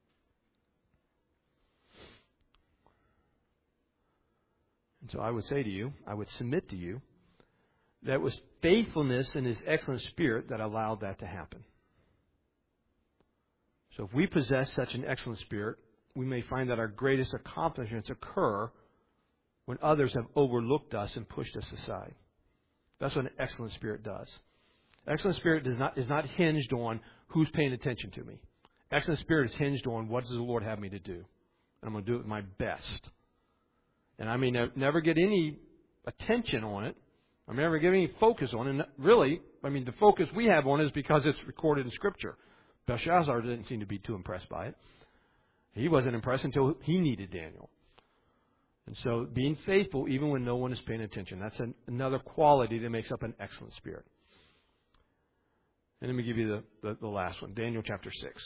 And so I would say to you, I would submit to you, that it was faithfulness in his excellent spirit that allowed that to happen. So if we possess such an excellent spirit, we may find that our greatest accomplishments occur when others have overlooked us and pushed us aside. That's what an excellent spirit does. Excellent spirit does not, is not hinged on who's paying attention to me. Excellent spirit is hinged on what does the Lord have me to do. And I'm going to do it with my best. And I may never get any attention on it. I may never get any focus on it. And really, I mean, the focus we have on it is because it's recorded in Scripture. Belshazzar didn't seem to be too impressed by it. He wasn't impressed until he needed Daniel. And so being faithful even when no one is paying attention, that's an, another quality that makes up an excellent spirit. And let me give you the, the, the last one, Daniel chapter six.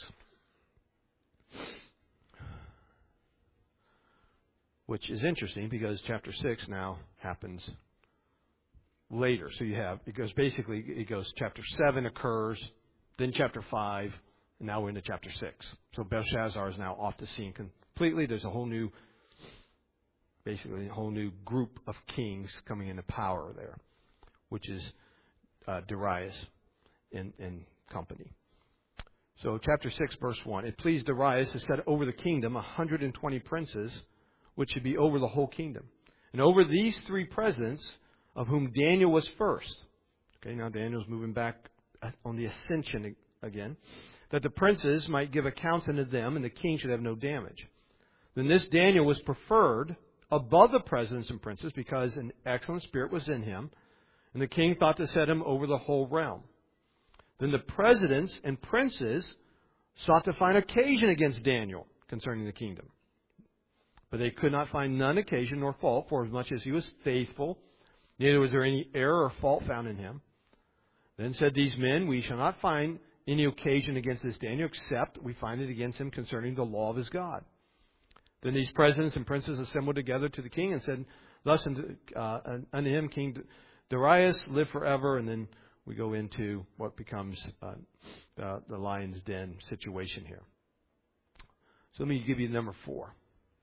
Which is interesting because chapter six now happens later. So you have, it goes basically, it goes chapter seven occurs, then chapter five, and now we're into chapter six. So Belshazzar is now off the scene completely. There's a whole new Basically, a whole new group of kings coming into power there, which is uh, Darius and, and company. So, chapter six, verse one. It pleased Darius to set over the kingdom one hundred twenty princes, which should be over the whole kingdom. And over these three presidents, of whom Daniel was first. Okay, now Daniel's moving back on the ascension again. That the princes might give accounts unto them, and the king should have no damage. Then this Daniel was preferred above the presidents and princes because an excellent spirit was in him, and the king thought to set him over the whole realm. Then the presidents and princes sought to find occasion against Daniel concerning the kingdom. But they could not find none occasion nor fault, for as much as he was faithful, neither was there any error or fault found in him. Then said these men, we shall not find any occasion against this Daniel, except we find it against him concerning the law of his God. Then these presidents and princes assembled together to the king and said, thus unto, uh, unto him, King Darius, live forever. And then we go into what becomes uh, the, the lion's den situation here. So let me give you number four.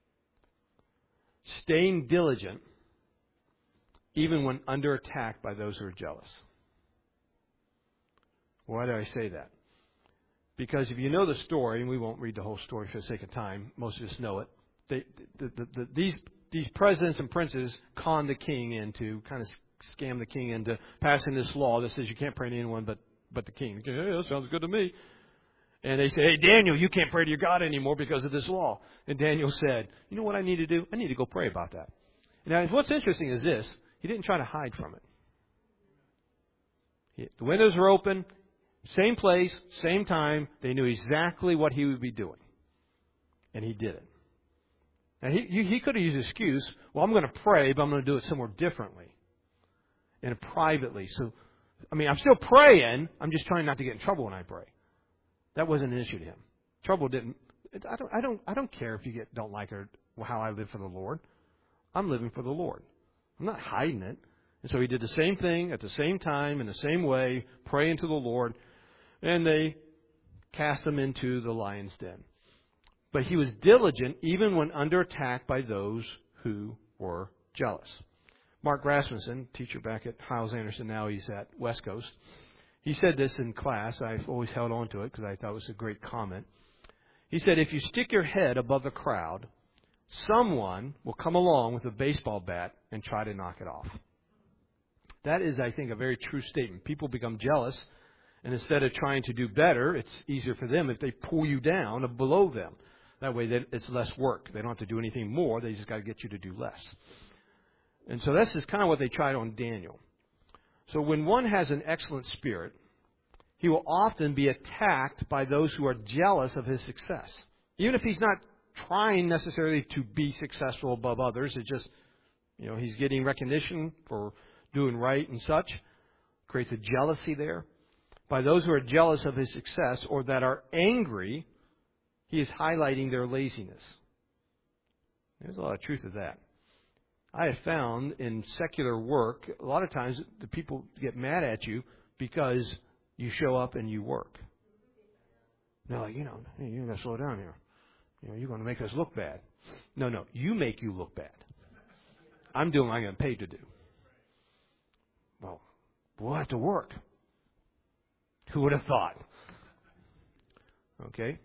Staying diligent even when under attack by those who are jealous. Why do I say that? Because if you know the story, and we won't read the whole story for the sake of time, most of us know it. They, the, the, the, these these presidents and princes conned the king into kind of scam the king into passing this law that says you can't pray to anyone but but the king. Yeah, that sounds good to me. And they say, hey, Daniel, you can't pray to your God anymore because of this law. And Daniel said, you know what I need to do? I need to go pray about that. Now, what's interesting is this: he didn't try to hide from it. He, the windows were open, same place, same time. They knew exactly what he would be doing, and he did it. Now, he, he could have used the excuse, well, I'm going to pray, but I'm going to do it somewhere differently and privately. So, I mean, I'm still praying. I'm just trying not to get in trouble when I pray. That wasn't an issue to him. Trouble didn't. I don't. I don't. I don't care if you get don't like or how I live for the Lord. I'm living for the Lord. I'm not hiding it. And so he did the same thing at the same time in the same way, praying to the Lord, and they cast him into the lion's den. but he was diligent even when under attack by those who were jealous. Mark Rasmussen, teacher back at Hyles Anderson, now he's at West Coast. He said this in class. I've always held on to it because I thought it was a great comment. He said, if you stick your head above the crowd, someone will come along with a baseball bat and try to knock it off. That is, I think, a very true statement. People become jealous, and instead of trying to do better, it's easier for them if they pull you down or below them. That way it's less work. They don't have to do anything more. They just got to get you to do less. And so this is kind of what they tried on Daniel. So when one has an excellent spirit, he will often be attacked by those who are jealous of his success. Even if he's not trying necessarily to be successful above others, it's just, you know, he's getting recognition for doing right and such. Creates a jealousy there. By those who are jealous of his success or that are angry, he is highlighting their laziness. There's a lot of truth to that. I have found in secular work, a lot of times the people get mad at you because you show up and you work. They're like, you know, hey, you're going to slow down here. You know, you're going to make us look bad. No, no, you make you look bad. I'm doing what I'm getting paid to do. Well, we'll have to work. Who would have thought? Okay?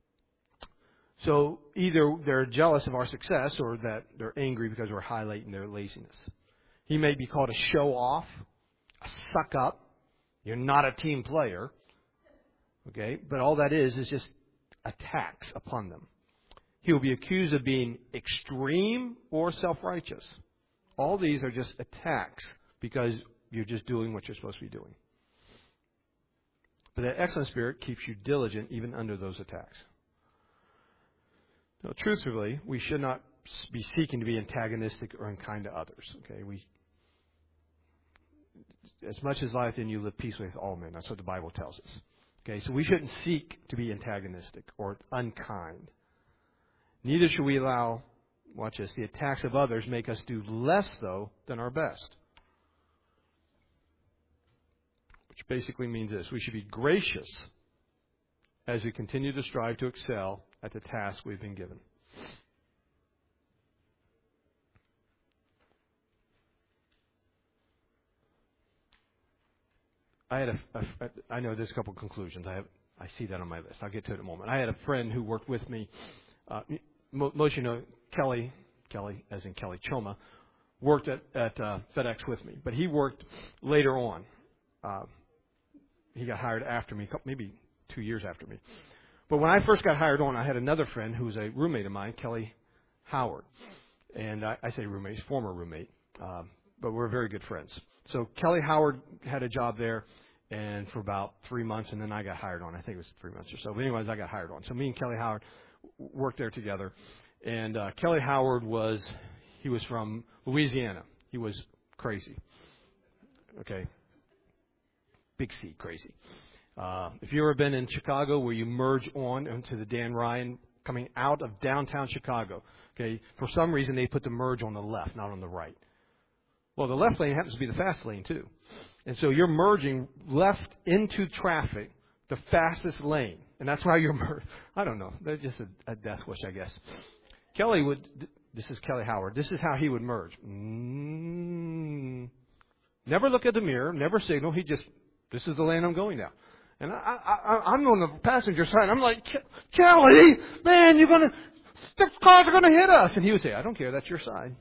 So either they're jealous of our success or that they're angry because we're highlighting their laziness. He may be called a show off, a suck up. You're not a team player. Okay? But all that is is just attacks upon them. He will be accused of being extreme or self-righteous. All these are just attacks because you're just doing what you're supposed to be doing. But that excellent spirit keeps you diligent even under those attacks. Now, truthfully, we should not be seeking to be antagonistic or unkind to others. Okay, we, as much as life in you, live peacefully with all men. That's what the Bible tells us. Okay, so we shouldn't seek to be antagonistic or unkind. Neither should we allow, watch this, the attacks of others make us do less, though, than our best. Which basically means this: we should be gracious as we continue to strive to excel at the task we've been given. I had a, a I know there's a couple of conclusions. I have I see that on my list. I'll get to it in a moment. I had a friend who worked with me. Uh, most of you know Kelly, Kelly as in Kelly Choma, worked at, at uh, FedEx with me. But he worked later on. Uh, he got hired after me, maybe two years after me. But when I first got hired on, I had another friend who was a roommate of mine, Kelly Howard. And I, I say roommate, he's former roommate, um, but we're very good friends. So Kelly Howard had a job there, and for about three months, and then I got hired on. I think it was three months or so. But anyways, I got hired on. So me and Kelly Howard worked there together. And uh, Kelly Howard was, he was from Louisiana. He was crazy. Okay. Big C, crazy. Uh, if you've ever been in Chicago where you merge on into the Dan Ryan coming out of downtown Chicago, okay, for some reason they put the merge on the left, not on the right. Well, the left lane happens to be the fast lane too. And so you're merging left into traffic, the fastest lane. And that's why you're merged. I don't know. They're just a, a death wish, I guess. Kelly would, this is Kelly Howard, this is how he would merge. Mm, never look at the mirror, never signal. He just, this is the lane I'm going down. And I, I, I'm on the passenger side. I'm like, Kelly, man, you're going to, the cars are going to hit us. And he would say, I don't care. That's your side.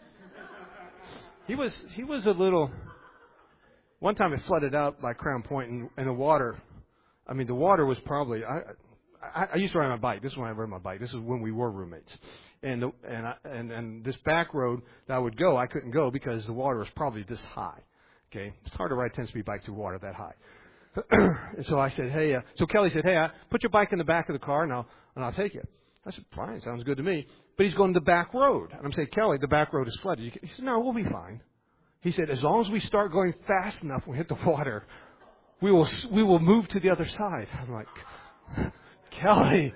He was, he was a little, one time it flooded out by Crown Point and, and the water, I mean, the water was probably, I, I, I used to ride my bike. This is when I rode my bike. This is when we were roommates. And, the, and, I, and, and this back road that I would go, I couldn't go because the water was probably this high. Okay. It's hard to ride a ten-speed bike through water that high. And so I said, hey, uh, so Kelly said, hey, uh, put your bike in the back of the car and I'll, and I'll take it. I said, fine, sounds good to me. But he's going to the back road. And I'm saying, Kelly, the back road is flooded. He said, no, we'll be fine. He said, as long as we start going fast enough when we hit the water, we will, we will move to the other side. I'm like, Kelly,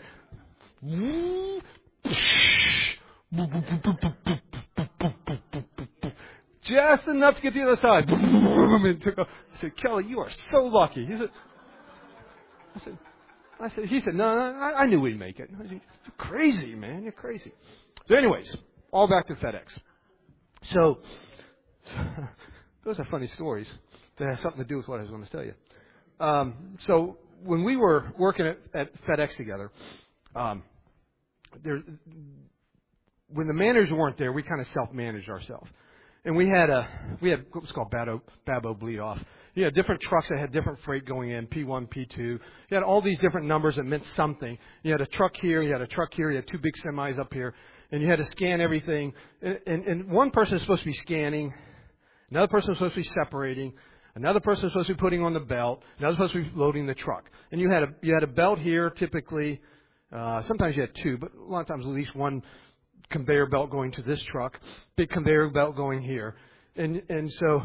just enough to get to the other side. I said, Kelly, you are so lucky. He said, I said, I said, he said, no, no I, I knew we'd make it. I said, you're crazy, man. You're crazy. So anyways, all back to FedEx. So, those are funny stories that have something to do with what I was going to tell you. Um, so when we were working at, at FedEx together, um, there, when the managers weren't there, we kind of self-managed ourselves. And we had a we had what was called Babo, Babo bleed off. You had different trucks that had different freight going in, P one, P two. You had all these different numbers that meant something. You had a truck here, you had a truck here, you had two big semis up here, and you had to scan everything. And, and, and one person is supposed to be scanning, another person is supposed to be separating, another person is supposed to be putting on the belt, another supposed to be loading the truck. And you had a you had a belt here, typically. Uh, sometimes you had two, but a lot of times at least one conveyor belt going to this truck, big conveyor belt going here. And and so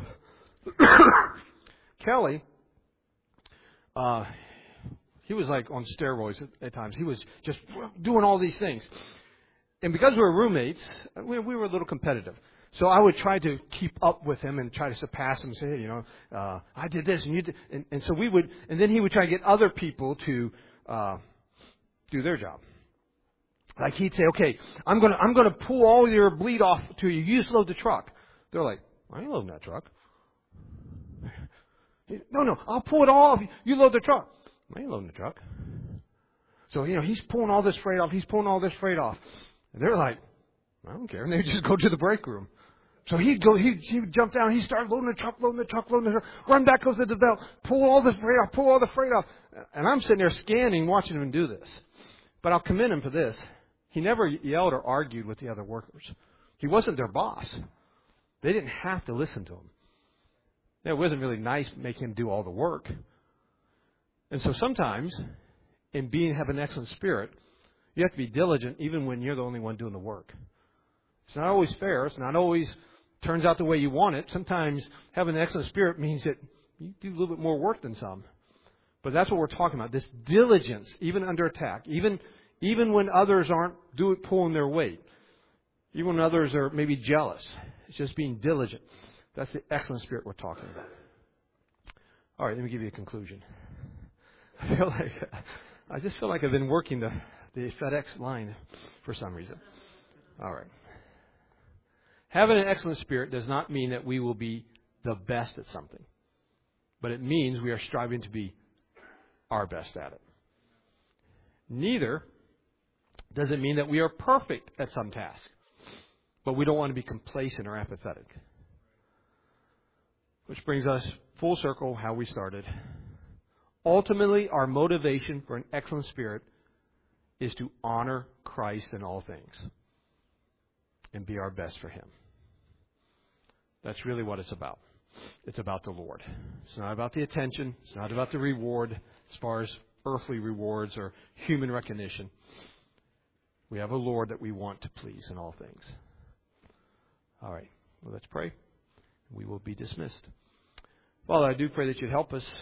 Kelly, uh, he was like on steroids at, at times. He was just doing all these things. And because we were roommates, we, we were a little competitive. So I would try to keep up with him and try to surpass him and say, hey, you know, uh, I did this and you did. And, and so we would, and then he would try to get other people to uh, do their job. Like he'd say, okay, I'm gonna I'm gonna pull all your bleed off to you. You just load the truck. They're like, I ain't loading that truck. No, no, I'll pull it all off. You load the truck. I ain't loading the truck. So you know he's pulling all this freight off. He's pulling all this freight off. And they're like, I don't care. And they just go to the break room. So he'd go, he'd, he'd jump down. He'd start loading the truck, loading the truck, loading the truck. Run back, goes to the belt, pull all the freight off, pull all the freight off. And I'm sitting there scanning, watching him do this. But I'll commend him for this. He never yelled or argued with the other workers. He wasn't their boss. They didn't have to listen to him. It wasn't really nice making him do all the work. And so sometimes, in being have an excellent spirit, you have to be diligent even when you're the only one doing the work. It's not always fair. It's not always turns out the way you want it. Sometimes having an excellent spirit means that you do a little bit more work than some. But that's what we're talking about. This diligence, even under attack, even even when others aren't do it, pulling their weight, even when others are maybe jealous. It's just being diligent. That's the excellent spirit we're talking about. All right, let me give you a conclusion. I feel like I just feel like I've been working the, the FedEx line for some reason. All right. Having an excellent spirit does not mean that we will be the best at something, but it means we are striving to be our best at it. Neither does it mean that we are perfect at some task, but we don't want to be complacent or apathetic. Which brings us full circle how we started. Ultimately, our motivation for an excellent spirit is to honor Christ in all things and be our best for Him. That's really what it's about. It's about the Lord. It's not about the attention. It's not about the reward as far as earthly rewards or human recognition. We have a Lord that we want to please in all things. All right. Well, let's pray. We will be dismissed. Father, I do pray that you'd help us